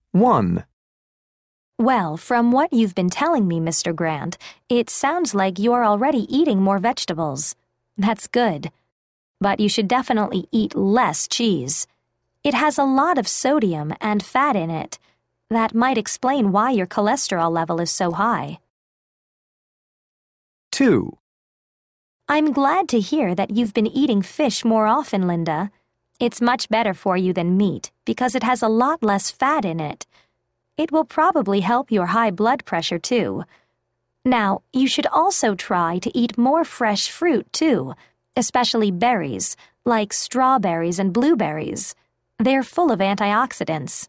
1, Well, from what you've been telling me, Mr. Grant, it sounds like you're already eating more vegetables. That's good. But you should definitely eat less cheese. It has a lot of sodium and fat in it. That might explain why your cholesterol level is so high. 2, I'm glad to hear that you've been eating fish more often, Linda. It's much better for you than meat because it has a lot less fat in it. It will probably help your high blood pressure, too. Now, you should also try to eat more fresh fruit, too, especially berries, like strawberries and blueberries. They're full of antioxidants.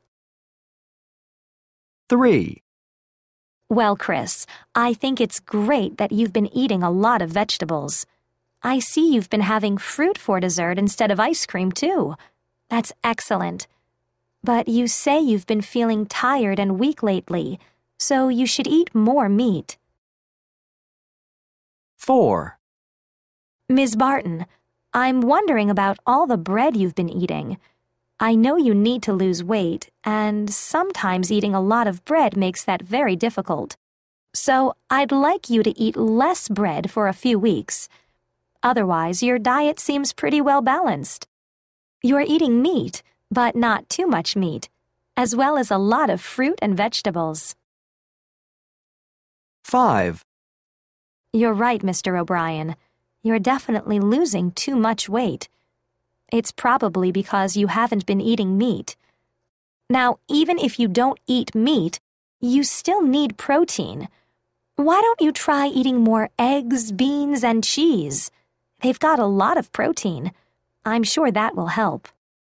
3, Well, Chris, I think it's great that you've been eating a lot of vegetables. I see you've been having fruit for dessert instead of ice cream, too. That's excellent. But you say you've been feeling tired and weak lately, so you should eat more meat. 4, Ms. Barton, I'm wondering about all the bread you've been eating. I know you need to lose weight, and sometimes eating a lot of bread makes that very difficult. So I'd like you to eat less bread for a few weeks. Otherwise, your diet seems pretty well balanced. You're eating meat, but not too much meat, as well as a lot of fruit and vegetables. 5, You're right, Mr. O'Brien. You're definitely losing too much weight. It's probably because you haven't been eating meat. Now, even if you don't eat meat, you still need protein. Why don't you try eating more eggs, beans, and cheese? They've got a lot of protein. I'm sure that will help.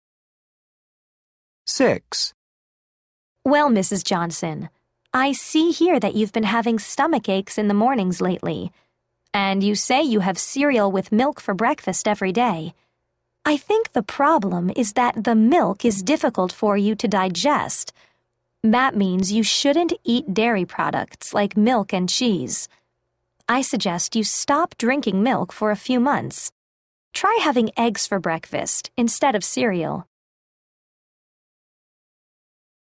6, Well, Mrs. Johnson, I see here that you've been having stomach aches in the mornings lately. And you say you have cereal with milk for breakfast every day. I think the problem is that the milk is difficult for you to digest. That means you shouldn't eat dairy products like milk and cheese. I suggest you stop drinking milk for a few months. Try having eggs for breakfast instead of cereal.